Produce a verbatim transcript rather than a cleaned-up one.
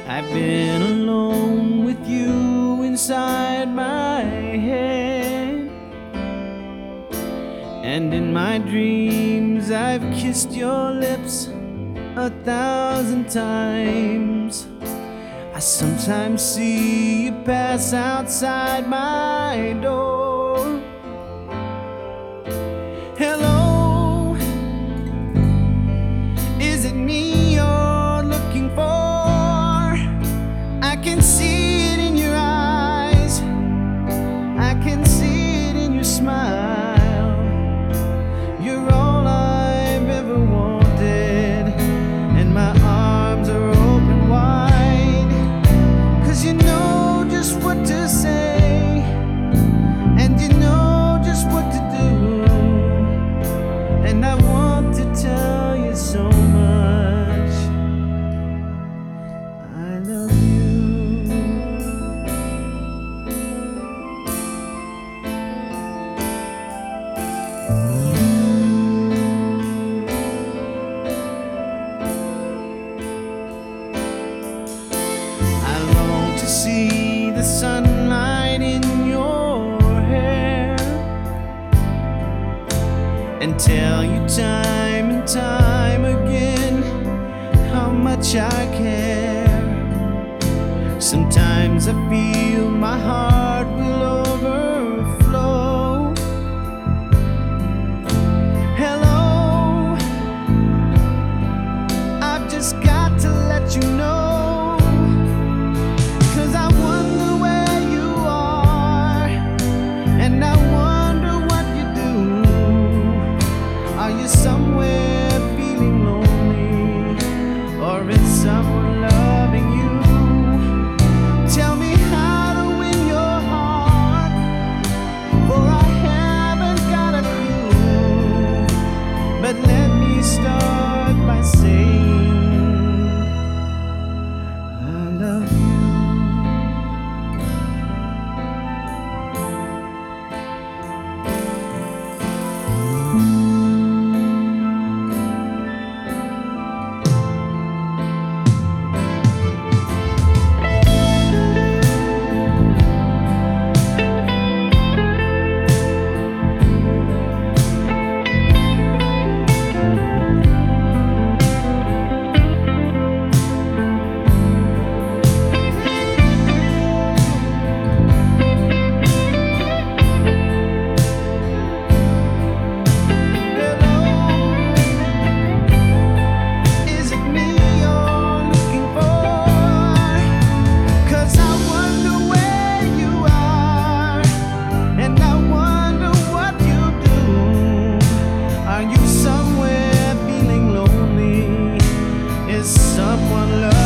I've been alone with you inside my head, and in my dreams I've kissed your lips a thousand times. I sometimes see you pass outside my door. Hello, is it me you're looking for? I can see it in your eyes, I can see it in your smile. You're all I've ever wanted, and my arms are open wide, 'cause you know just what to say, and you know just what to do, and I want to tell you so much I love you. I long to see the sunlight in your hair and tell you time and time again how much I care. Sometimes I feel my heart will overflow. Hello, I've just got to let you know, 'cause I wonder where you are, and I wonder what you do. Are you somewhere feeling lonely, or is someone loving you? Tell me how to win your heart, for I haven't got a clue. But let me start by saying I love you. Someone love